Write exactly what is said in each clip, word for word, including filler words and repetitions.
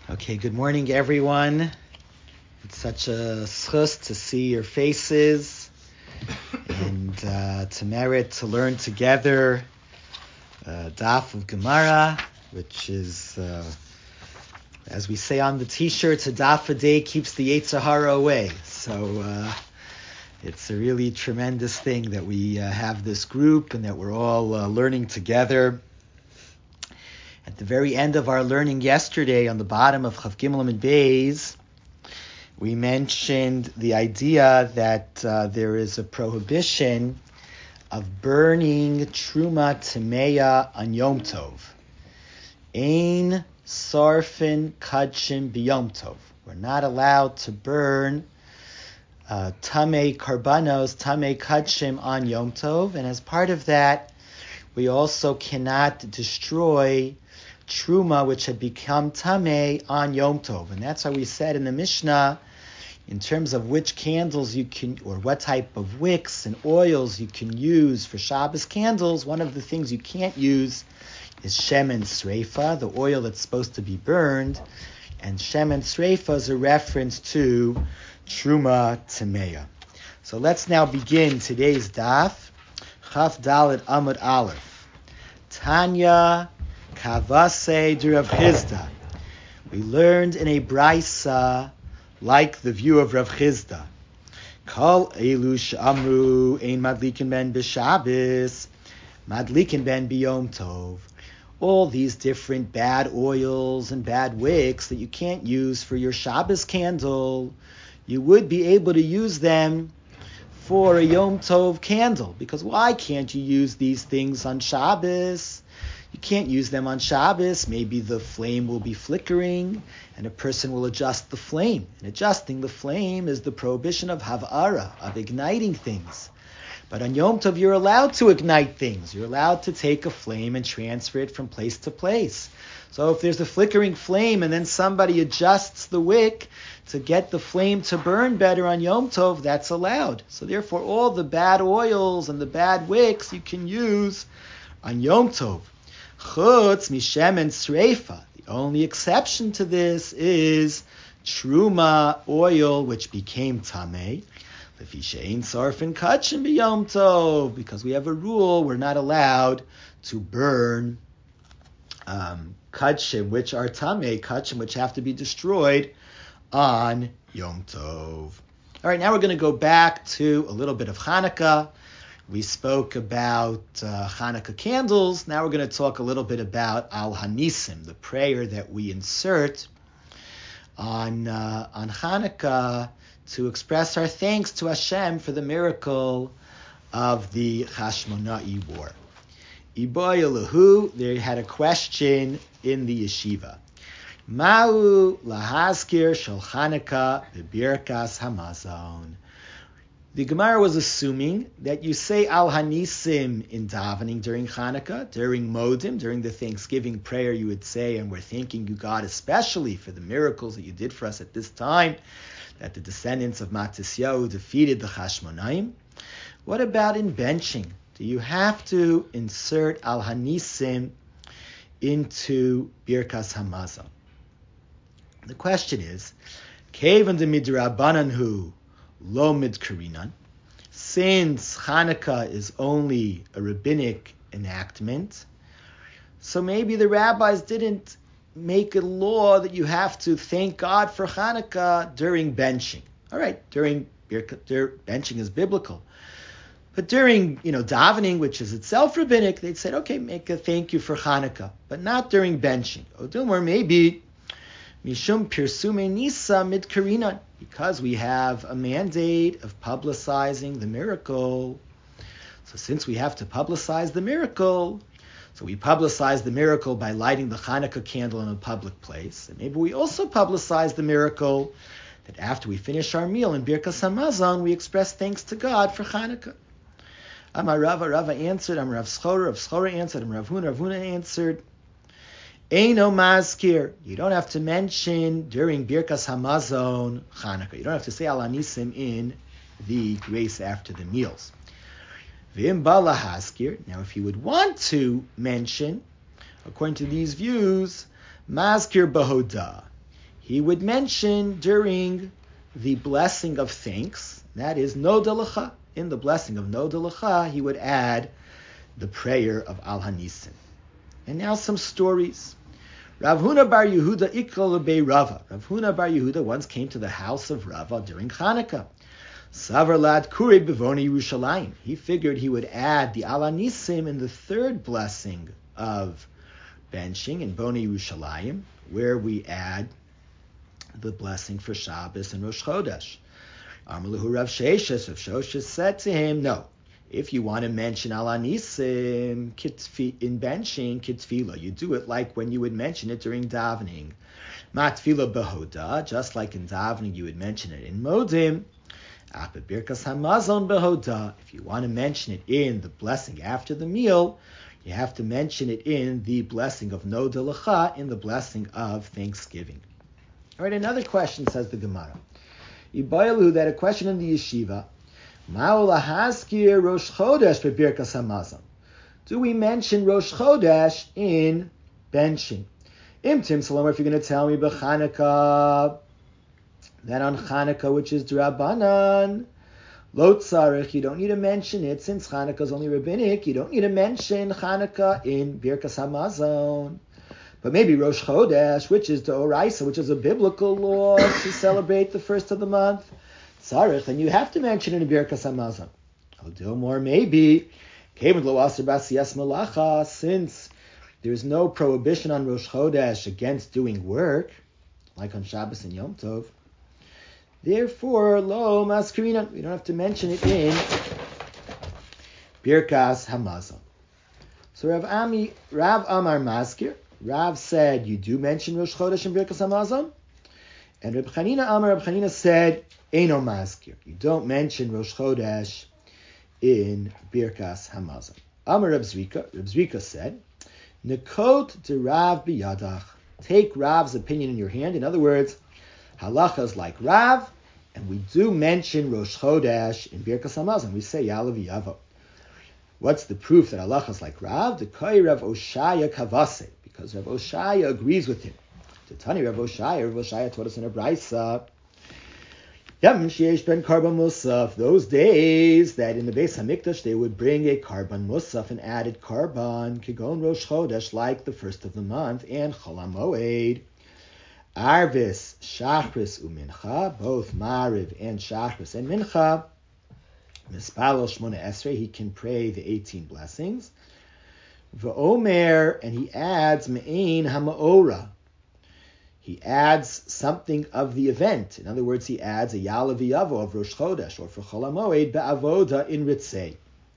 Okay, good morning, everyone. It's such a schus to see your faces and uh, to merit to learn together uh, Daf of Gemara, which is, uh, as we say on the T-shirts, a Daf a day keeps the Yetzer Hara away. So uh, it's a really tremendous thing that we uh, have this group and that we're all uh, learning together. At the very end of our learning yesterday, on the bottom of Chav Gimel and Beis, we mentioned the idea that uh, there is a prohibition of burning Truma Tameya on Yom Tov. Ein Sarfin Kadshim B'Yom Tov. We're not allowed to burn uh, Tamei Karbanos, Tamei Kadshim on Yom Tov, and as part of that, we also cannot destroy Truma, which had become Tamei on Yom Tov. And that's why we said in the Mishnah, in terms of which candles you can, or what type of wicks and oils you can use for Shabbos candles, one of the things you can't use is Shemen Sreifa, the oil that's supposed to be burned. And Shemen Sreifa is a reference to Truma Tameya. So let's now begin today's daf, Chaf Dalet Amud Aleph. Tanya Kavase de Rav Chizda. We learned in a brisa like the view of Rav Chizda. Kol elu she'amru ein madlikin ben b'Shabbos, madlikin ben b'Yom Tov. All these different bad oils and bad wicks that you can't use for your Shabbos candle, you would be able to use them for a Yom Tov candle. Because why can't you use these things on Shabbos? You can't use them on Shabbos. Maybe the flame will be flickering and a person will adjust the flame. And adjusting the flame is the prohibition of havara, of igniting things. But on Yom Tov, you're allowed to ignite things. You're allowed to take a flame and transfer it from place to place. So if there's a flickering flame and then somebody adjusts the wick to get the flame to burn better on Yom Tov, that's allowed. So therefore, all the bad oils and the bad wicks you can use on Yom Tov. Chutz mishemen sreifa. The only exception to this is truma oil, which became tamei. Lefi she'ein sarfin kachim b'yom tov. Because we have a rule, we're not allowed to burn um, kachim, which are tamei, kachim, which have to be destroyed on Yom Tov. All right, now we're going to go back to a little bit of Hanukkah. We spoke about uh, Hanukkah candles. Now we're going to talk a little bit about Al Hanisim, the prayer that we insert on uh, on Hanukkah to express our thanks to Hashem for the miracle of the Hashmona'i War. Iboy Elahu, they had a question in the yeshiva. Ma'u lahaskir shel Hanukkah b'birkas hamazon. The Gemara was assuming that you say Al Hanisim in davening during Hanukkah, during Modim, during the Thanksgiving prayer you would say, and we're thanking you, God, especially for the miracles that you did for us at this time, that the descendants of Matisyahu defeated the Hashmonaim. What about in benching? Do you have to insert Al Hanisim into Birkas Hamazon? The question is, Kevan de midrabananhu lo midkarinan, since Hanukkah is only a rabbinic enactment, so maybe the rabbis didn't make a law that you have to thank God for Hanukkah during benching. All right, during benching is biblical. But during, you know, davening, which is itself rabbinic, they'd said, okay, make a thank you for Hanukkah, but not during benching. Or maybe Mishum Pirsume Nisa Midkarinan, because we have a mandate of publicizing the miracle. So since we have to publicize the miracle, so we publicize the miracle by lighting the Hanukkah candle in a public place. And maybe we also publicize the miracle that after we finish our meal in Birkas Hamazon, we express thanks to God for Hanukkah. Amar Rava, Rava answered. Amar Rav Schora, Rav Schora answered. Amar Rav Huna, Rav Huna answered. Eino mazkir. You don't have to mention during Birkas Hamazon Hanukkah. You don't have to say Al Hanisim in the grace after the meals. V'im bala haskir. Now, if you would want to mention, according to these views, mazkir bahoda. he would mention during the blessing of thanks, that is Noda L'cha. In the blessing of Noda L'cha, he would add the prayer of Al Hanisim. And now some stories. Rav Huna bar Yehuda ikra lebei Rava. Rav Huna bar Yehuda once came to the house of Rava during Hanukkah. Savar lad kure bevoni Yerushalayim. He figured he would add the Al Hanisim in the third blessing of benching in Boni Yerushalayim, where we add the blessing for Shabbos and Rosh Chodesh. Amalahu Rav Sheshes, Rav Sheshes said to him, no, if you want to mention Al Hanisim in benching, kitfila, you do it like when you would mention it during davening. Matfila behoda, just like in davening you would mention it in modim. Apa birkas hamazon behoda, if you want to mention it in the blessing after the meal, you have to mention it in the blessing of Noda L'cha, in the blessing of Thanksgiving. All right, another question, says the Gemara. Ibayalu, that a question in the yeshiva, Ma'ola haskir Rosh Chodesh bebirkas hamazon. Do we mention Rosh Chodesh in benching? Imtim Salom, if you're going to tell me b'Chanukah, that on Chanukah, which is D'Rabbanan, Lo tzarich, you don't need to mention it, since Chanukah is only rabbinic, you don't need to mention Chanukah in Birkas Hamazon. But maybe Rosh Chodesh, which is D'Oraisa, which is a biblical law to celebrate the first of the month, tzarich, and you have to mention it in Birkas Hamazon. I'll do more, maybe. Since there's no prohibition on Rosh Chodesh against doing work, like on Shabbos and Yom Tov, therefore, lo maskirina, we don't have to mention it in Birkas Hamazon. So Rav Ami, Rav Amar Maskir, Rav said you do mention Rosh Chodesh in Birkas Hamazon, and Reb Chanina Amar, Reb Chanina said Eino Maskir, you don't mention Rosh Chodesh in Birkas Hamazon. Amar Reb Zvika, Reb Zvika said, Nekot de Rav biyadach, take Rav's opinion in your hand. In other words, halacha is like Rav, and we do mention Rosh Chodesh in Birkas Hamazon. We say Ya'alav Yavo. What's the proof that halacha is like Rav? The Koi Rav Oshaya Kavase, because Rav Oshaya agrees with him. To Tani Rav Oshaya, Rav Oshaya taught us in a braysa. Yam Sheish Ben Karban Musaf. Those days that in the Beis Hamikdash they would bring a Karban Musaf, an added Karban, Kigon Rosh Chodesh, like the first of the month, and Chol HaMoed. Arvis, Shachris, Umincha, both Mariv and Shachris and Mincha. Mispalo Shmona Esrei, he can pray the eighteen blessings. V'omer, and he adds Me'ein HaMa'ora. He adds something of the event. In other words, he adds a Ya'alav Yavo of Rosh Chodesh, or for Chol HaMoed, Be'avoda in Ritzei.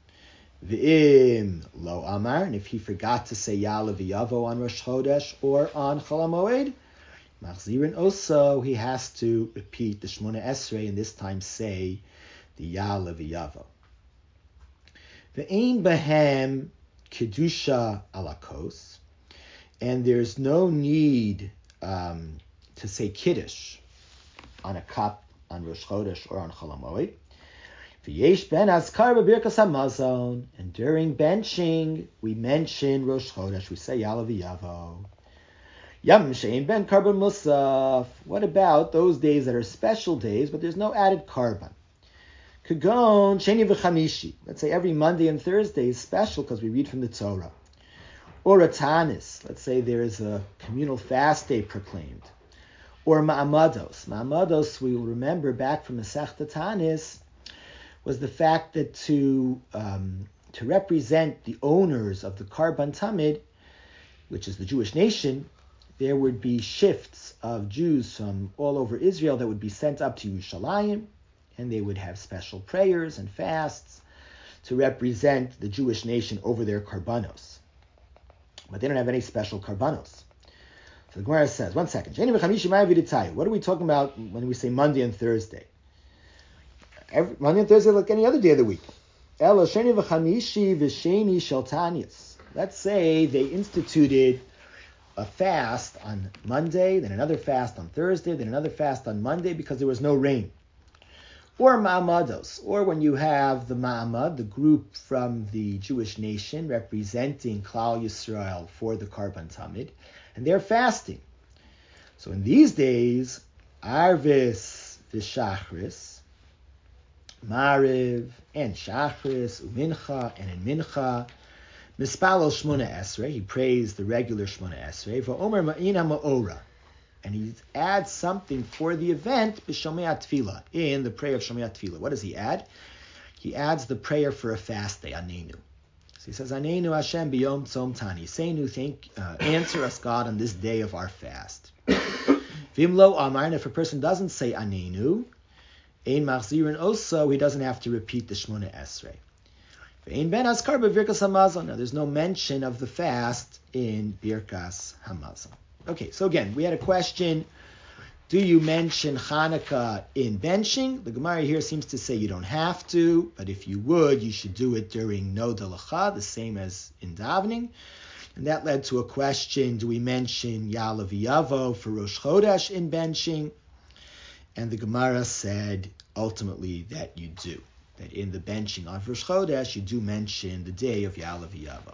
V'im Lo Amar, and if he forgot to say Ya'alav Yavo on Rosh Chodesh or on Chol HaMoed, Machzirin also, he has to repeat the Shmona Esrei, and this time say the Ya'alav Yavo. Ve'ein behem kedusha alakos, and there's no need um, to say kiddush on a cup on Rosh Chodesh or on Chol HaMoed. V'yesh ben azkar b'birkas hamazon, and during benching we mention Rosh Chodesh. We say Ya'alav Yavo. Yam she'ein ben karban musaf. What about those days that are special days, but there's no added karban? Kagon sheni v'chamishi. Let's say every Monday and Thursday is special because we read from the Torah. Or a tanis. Let's say there is a communal fast day proclaimed. Or ma'amados. Ma'amados, we will remember back from Masechta Tanis, was the fact that to um, to represent the owners of the Karban Tamid, which is the Jewish nation, there would be shifts of Jews from all over Israel that would be sent up to Yerushalayim, and they would have special prayers and fasts to represent the Jewish nation over their karbanos. But they don't have any special karbanos. So the Gemara says, one second, what are we talking about when we say Monday and Thursday? Every, Monday and Thursday like any other day of the week. Let's say they instituted a fast on Monday, then another fast on Thursday, then another fast on Monday because there was no rain. Or ma'amados, or when you have the ma'amad, the group from the Jewish nation representing Klal Yisrael for the Karban Tamid, and they're fasting. So in these days, Arvis v'Shachris, Mariv and Shachris, Umincha and in Mincha, Mispalel Shmona Esrei, he prays the regular Shmona Esrei, V'omer Ma'ina Ma'ora, and he adds something for the event, B'Shomei Tefillah, in the prayer of Shomei Tefillah. What does he add? He adds the prayer for a fast day, Anenu. So he says, Anenu Hashem b'yom tzom tani, Seinu, thank, uh, answer us God on this day of our fast. V'im lo amar, and if a person doesn't say Anenu, Ein machzirin also, he doesn't have to repeat the Shmona Esrei. Ein ben askar b'Birkas Hamazon. Now, there's no mention of the fast in Birkas Hamazon. Okay, so again, we had a question. Do you mention Hanukkah in benching? The Gemara here seems to say you don't have to, but if you would, you should do it during Noda L'cha, the same as in davening. And that led to a question, do we mention Ya'alav Yavo for Rosh Chodesh in benching? And the Gemara said, ultimately, that you do. That in the benching of Rosh Chodesh, you do mention the day of Ya'alav Yavo.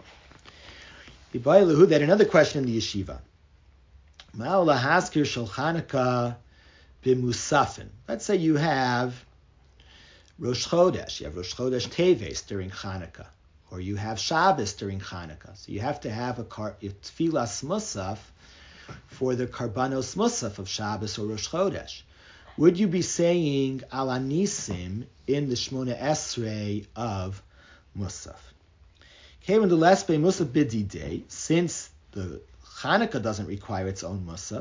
That another question in the yeshiva. Ma'ola haskir shel Chanukah b'musafin. Let's say you have Rosh Chodesh. You have Rosh Chodesh Teves during Chanukah. Or you have Shabbos during Chanukah. So you have to have a kar- tfilas musaf for the karbanos musaf of Shabbos or Rosh Chodesh. Would you be saying ala nisim in the Shmona Esrei of Musaf? Okay, when the last day Musaf bidi day, since the Chanukah doesn't require its own Musaf,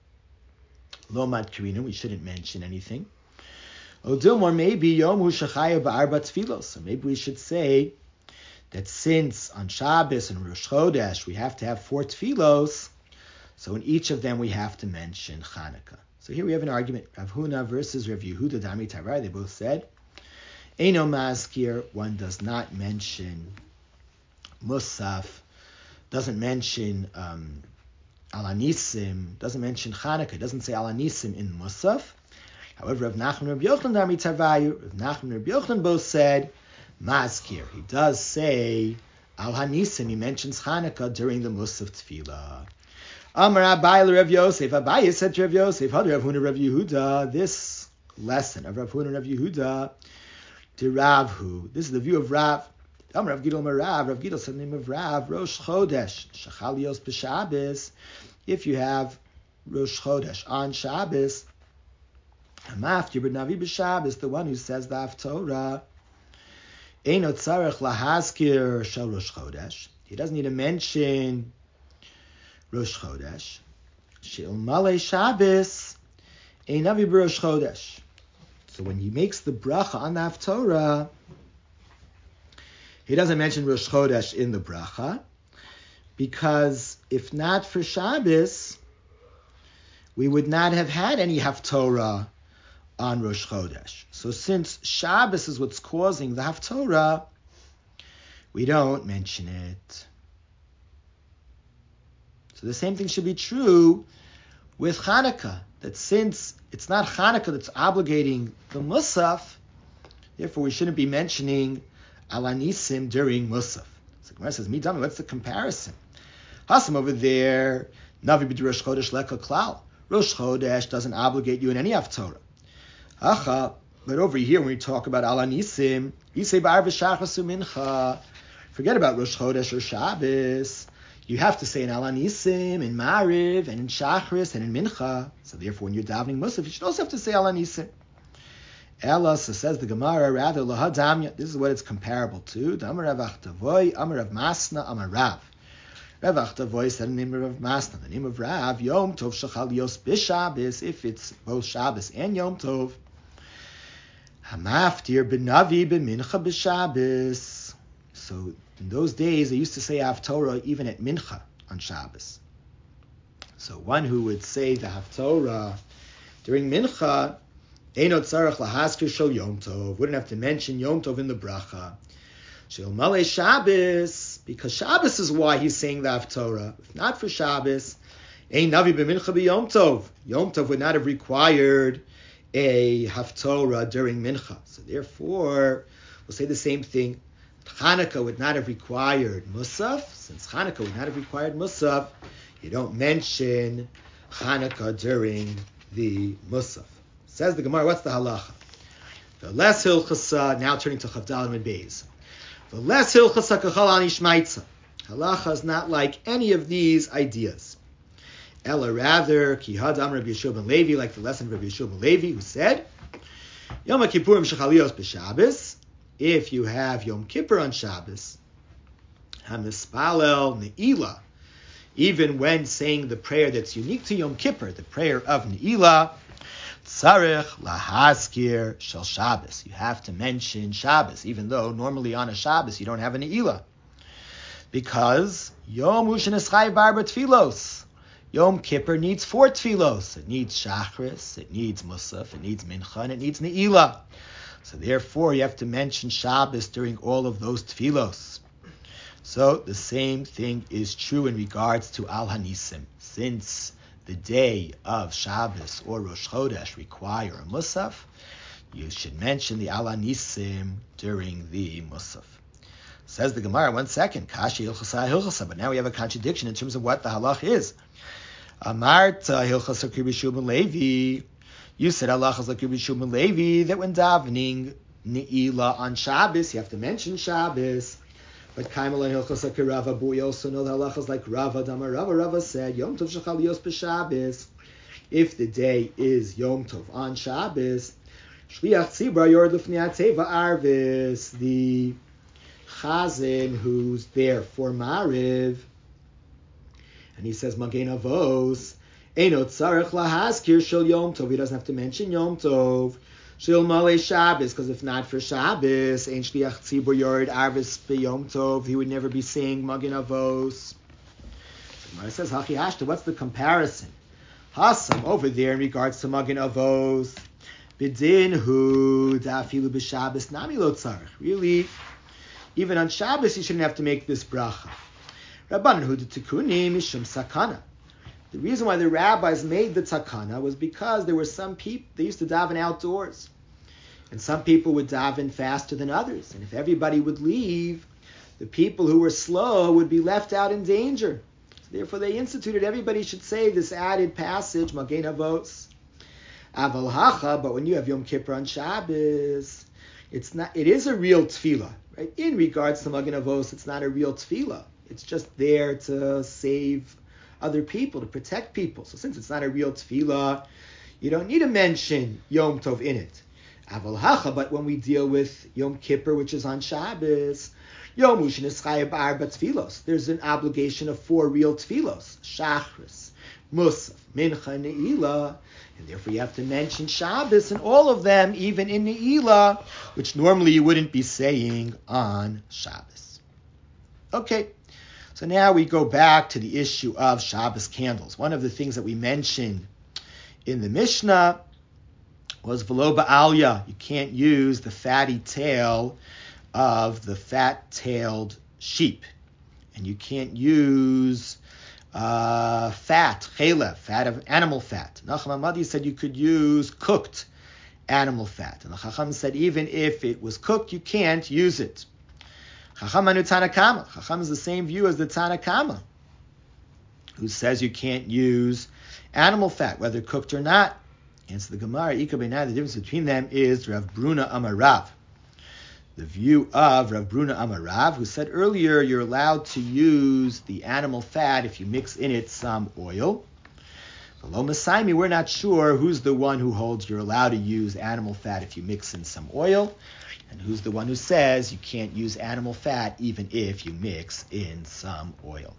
lo mad karina, we shouldn't mention anything. Odilmor, maybe yom hu shechaya ba'arba tfilos. So maybe we should say that since on Shabbos and Rosh Chodesh we have to have four tfilos, so in each of them we have to mention Chanukah. So here we have an argument. Rav Huna versus Rav Yehuda Dami Tarai. They both said, Eino Maskir, one does not mention Musaf, doesn't mention um, Alanisim, doesn't mention Chanukah, doesn't say Alanisim in Musaf. However, Rav Nachman and Rav Yochanan Dami Tarai, Rav Nachman and Rav Yochanan both said, Maskir. He does say Alanisim, he mentions Chanukah during the Musaf Tefillah. Amar Abai Rav Yosef. Abai said to Rav Yosef, Had Rav Huna Rav Yehuda. This lesson of Rav Huna Rav Yehuda to Rav Hu. This is the view of Rav. Amar Rav Gidol Marav. Rav Gidol said the name of Rav. Rosh Chodesh Shachalios b'Shabbos. If you have Rosh Chodesh on Shabbos, Hamaftir b'Navi b'Shabbos, the one who says the Haftorah, Eino tzarech lahaskir shel Rosh Chodesh. He doesn't need to mention Rosh Chodesh. She'il Malei Shabbos Einavi b'Rosh Chodesh. So when he makes the bracha on the Haftorah, he doesn't mention Rosh Chodesh in the bracha, because if not for Shabbos, we would not have had any Haftorah on Rosh Chodesh. So since Shabbos is what's causing the Haftorah, we don't mention it. So the same thing should be true with Chanukah, that since it's not Chanukah that's obligating the Musaf, therefore we shouldn't be mentioning Alanisim during Musaf. So Gemara says, Midami, what's the comparison? Hasam over there, Navi b'di Rosh Chodesh leka klal. Rosh Chodesh doesn't obligate you in any Haftorah. Acha, but over here when we talk about Alanisim, you say Ba'ar v'shachas u'mincha. Forget about Rosh Chodesh or Shabbos. You have to say in Alanisim, in Mariv, and in Shachris, and in Mincha. So therefore, when you're davening Musaf, you should also have to say Alanisim. Ella, so says the Gemara, rather, Lahadamya, this is what it's comparable to. Amar Rav Achtavoy, Amar Rav Masna, Amar Rav. Rav Achtavoy said the name of Rav Masna, the name of Rav, Yom Tov Shachalios B'Shabbos, if it's both Shabbos and Yom Tov. Hamaftir b'Navi b'Mincha b'Shabbos. So in those days, they used to say Haftorah even at Mincha on Shabbos. So one who would say the Haftorah during Mincha, Eino tzarech lahaskir shel Yom Tov, wouldn't have to mention Yom Tov in the bracha. Shel Malei Shabbos, because Shabbos is why he's saying the Haftorah. If not for Shabbos, Ein Navi b'Mincha b'Yom Tov. Yom Tov would not have required a Haftorah during Mincha. So therefore, we'll say the same thing. Chanukah would not have required Musaf. Since Chanukah would not have required Musaf, you don't mention Chanukah during the Musaf. Says the Gemara, what's the halacha? The less hilchasa, now turning to Chavdal and Beis. The less hilchasa kachal ani shmaitza. Halacha is not like any of these ideas. Ella rather, ki hadam Rabbi Yeshua ben Levi, like the lesson of Rabbi Yeshua ben Levi, who said, Yom Kippurim shechalios b'Shabbos, if you have Yom Kippur on Shabbos, hamispalel ne'ilah, even when saying the prayer that's unique to Yom Kippur, the prayer of ne'ilah, tzarech lahaskir shel Shabbos. You have to mention Shabbos, even though normally on a Shabbos you don't have a ne'ilah. Because Yom Usheneschai Barba Tfilos. Yom Kippur needs four tfilos. It needs Shachris, it needs Musaf, it needs Mincha, and it needs Ne'ilah. So therefore, you have to mention Shabbos during all of those tfilos. So the same thing is true in regards to Al Hanisim. Since the day of Shabbos or Rosh Chodesh require a Musaf, you should mention the Al Hanisim during the Musaf. Says the Gemara, one second, Kashi Hilchasa Hilchasa, but now we have a contradiction in terms of what the halach is. Amarta Hilchasa Rabbi Yeshua ben Levi. You said halachas like Rabbi Yeshua ben Levi that when davening Ne'ilah on Shabbos, you have to mention Shabbos. But Kaimal and Hilchasa Rava, but we also know the halachas like Rava Damar Rava. Rava said Yom Tov Shechal Yos b'Shabbos. If the day is Yom Tov on Shabbos, Shliach Tzibra Yord Lifnei Teva Arvis, the Chazan who's there for Mariv, and he says Magen Avos, Eino Tzarech Lahaskir Shel Yom Tov. He doesn't have to mention Yom Tov. Shel Malei Shabbos, because if not for Shabbos, Ein Shliach Tzibur Yord Arvis BeYom Tov, he would never be saying Magen Avos. The Gemara says Hachi Hashta. What's the comparison? Hasam over there in regards to Magen Avos. Bidin Hu Dafilu b'Shabbos Nami Lo Tzarech. Really. Even on Shabbos, you shouldn't have to make this bracha. Rabbanan hu d'tikuni mishum sakana. The reason why the rabbis made the takana was because there were some people, they used to daven outdoors. And some people would daven faster than others. And if everybody would leave, the people who were slow would be left out in danger. So therefore, they instituted everybody should say this added passage, Magen Avos. Aval hacha, but when you have Yom Kippur on Shabbos, it's not. It is a real tefillah. Right? In regards to Magen Avos, it's not a real tefillah. It's just there to save other people, to protect people. So since it's not a real tefillah, you don't need to mention Yom Tov in it. Aval hacha, but when we deal with Yom Kippur, which is on Shabbos, Yom Usheneschai B'Arba Tfilos, there's an obligation of four real tefillos: Shachris, Musaf, Mincha, and Ne'ilah. And therefore you have to mention Shabbos and all of them, even in Ne'ilah, which normally you wouldn't be saying on Shabbos. Okay, so now we go back to the issue of Shabbos candles. One of the things that we mentioned in the Mishnah was V'lo ba'alya. You can't use the fatty tail of the fat-tailed sheep. And you can't use Uh, fat, chela, fat of animal fat. Nachum Hamadi said you could use cooked animal fat. And the Chacham said even if it was cooked, you can't use it. Chacham anu Tanakama. Chacham is the same view as the Tanakama, who says you can't use animal fat, whether cooked or not. Answer the Gemara, Ika Beinai, the difference between them is Rav Bruna Amarav. The view of Rav Bruna Amarav, who said earlier you're allowed to use the animal fat if you mix in it some oil. Below Masaimi, we're not sure who's the one who holds you're allowed to use animal fat if you mix in some oil, and who's the one who says you can't use animal fat even if you mix in some oil.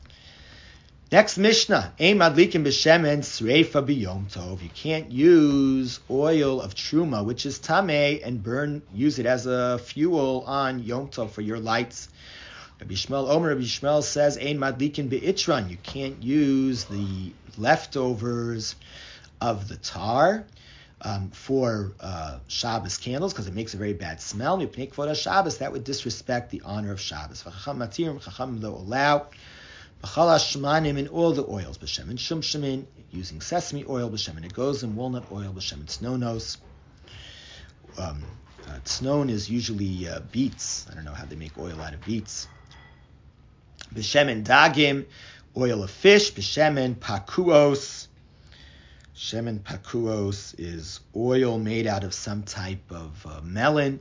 Next Mishnah, Ein madlikin b'shemen sreifa b'yom tov. You can't use oil of truma, which is tameh, and burn, use it as a fuel on Yom Tov for your lights. Rabbi Shmuel Omer, Rabbi Shmuel says, Ein madlikin b'itran. You can't use the leftovers of the tar um, for uh, Shabbos candles because it makes a very bad smell. Mipnei kvod Shabbos, that would disrespect the honor of Shabbos. V'chacham matirim, chacham lo allow. B'chala shmanim, in all the oils, b'shemen shumshemin, using sesame oil, b'shemen egozim, walnut oil, b'shemen tznonos. Um, uh, tznon is usually uh, beets. I don't know how they make oil out of beets. B'shemen dagim, oil of fish, b'shemen pakuos, Shemen pakuos is oil made out of some type of uh, melon.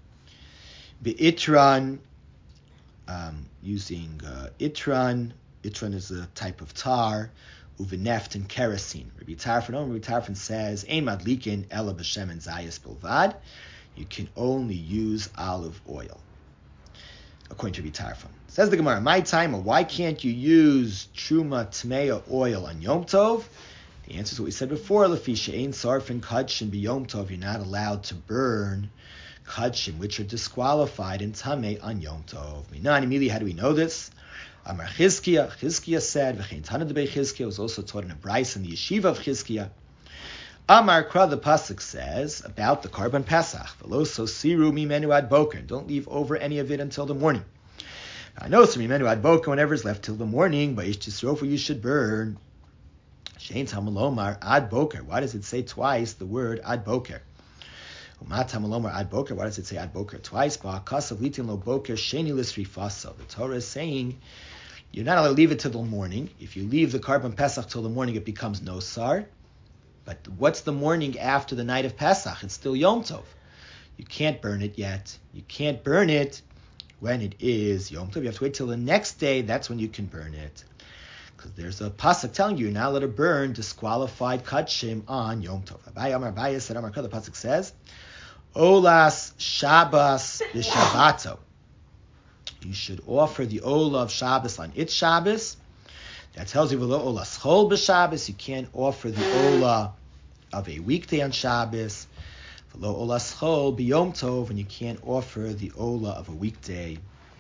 Be'itran, um, using uh, itran. Itran is a type of tar. Uveneft and kerosene. Rabbi Tarfon, Rabbi Tarfon says, Ein madlikin ela b'shemen zayis bilvad. You can only use olive oil, according to Rabbi Tarfon. Says the Gemara, my time, why can't you use truma tmeya oil on Yom Tov? The answer is what we said before. Lefi she'ein sarfin kadshim b'Yom Tov. You're not allowed to burn kadshim, which are disqualified in tamei on Yom Tov. Minan, immediately, how do we know this? Amar Chizkiya, Chizkiya said, V'chein Tana Debei Chizkiya was also taught in a brayso in the yeshiva of Chizkiya. Amar Kra, the pasuk says about the Karban Pesach, V'lo so siru mimenu ad boker. Don't leave over any of it until the morning. I know so mimenu ad boker, whenever is left till the morning, but ish tisrofu you should burn. Shein tamalomar ad boker. Why does it say twice the word ad boker? Umat tamalomar ad boker. Why does it say ad boker twice? Ba'akasav litin lo boker sheni lisrifaso. The Torah is saying you're not allowed to leave it till the morning. If you leave the Karban Pesach till the morning, it becomes nosar. But what's the morning after the night of Pesach? It's still Yom Tov. You can't burn it yet. You can't burn it when it is Yom Tov. You have to wait till the next day. That's when you can burn it. Because there's a pasuk telling you you're not allowed to burn disqualified kadshim on Yom Tov. Abai Amar Abai said Amar Kra, the pasuk says, Olas Shabbos b'Shabbato. You should offer the Ola of Shabbos on its Shabbos. That tells you V'lo Ola Schol b'Shabbos. You can't offer the Ola of a weekday on Shabbos. V'lo Ola Schol b'Yom Tov, and you can't offer the Ola of a weekday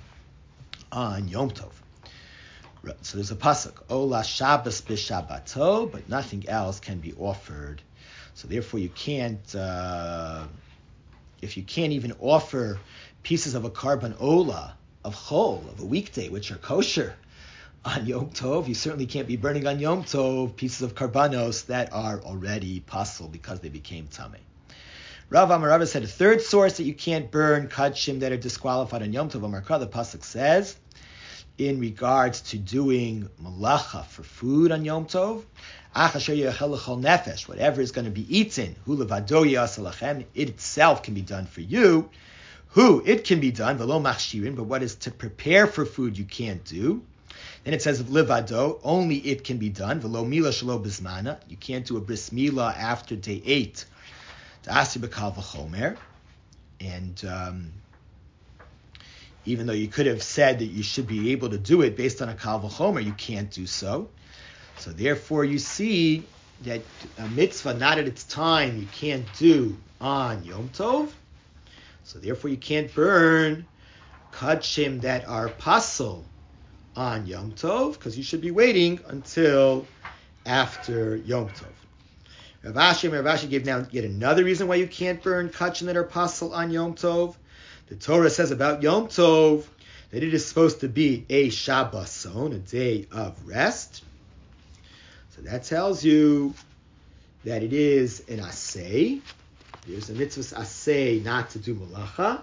on Yom Tov. So there's a pasuk, Ola Shabbos b'Shabbato, but nothing else can be offered. So therefore you can't, uh, if you can't even offer pieces of a Karban Ola, of Chol, of a weekday, which are kosher on Yom Tov, you certainly can't be burning on Yom Tov pieces of Karbanos that are already pasul because they became Tameh. Rav Amar Rava said a third source that you can't burn kadshim that are disqualified on Yom Tov. Amar Kra, the pasuk says, in regards to doing malacha for food on Yom Tov, whatever is going to be eaten, it itself can be done for you. Who it can be done, v'lo machshirin, but what is to prepare for food you can't do. Then it says of livado, only it can be done. V'lo mila shelo bismana, you can't do a bris milah after day eight. Ta'asi b'kal v'chomer, and um, even though you could have said that you should be able to do it based on a kal v'chomer, you can't do so. So therefore, you see that a mitzvah not at its time you can't do on Yom Tov. So therefore, you can't burn kadshim that are pasul on Yom Tov, because you should be waiting until after Yom Tov. Rav Ashi, Rav Ashi gave now yet another reason why you can't burn kadshim that are pasul on Yom Tov. The Torah says about Yom Tov that it is supposed to be a Shabboson, a day of rest. So that tells you that it is an asay. There's a mitzvah asay not to do malacha.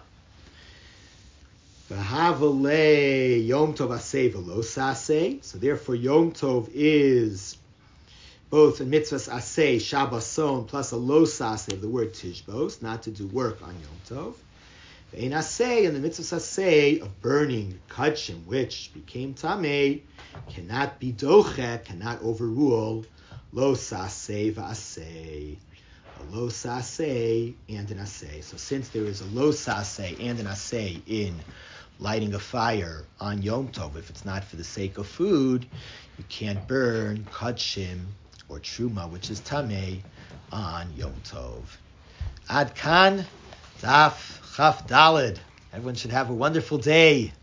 V'havalei Yom Tov asay v'lo sasay. So therefore Yom Tov is both a mitzvah asay, Shabboson, plus a lo sasay of the word tishbos, not to do work on Yom Tov. V'ein asay, and the mitzvah asay of burning kadshim, which became tamei, cannot be doche, cannot overrule lo sasay v'asay. A lo sasay and an asay. So since there is a lo sasay and an asay in lighting a fire on Yom Tov, if it's not for the sake of food, you can't burn kadshim or truma, which is tamei, on Yom Tov. Ad kan, daf chaf dalid. Everyone should have a wonderful day.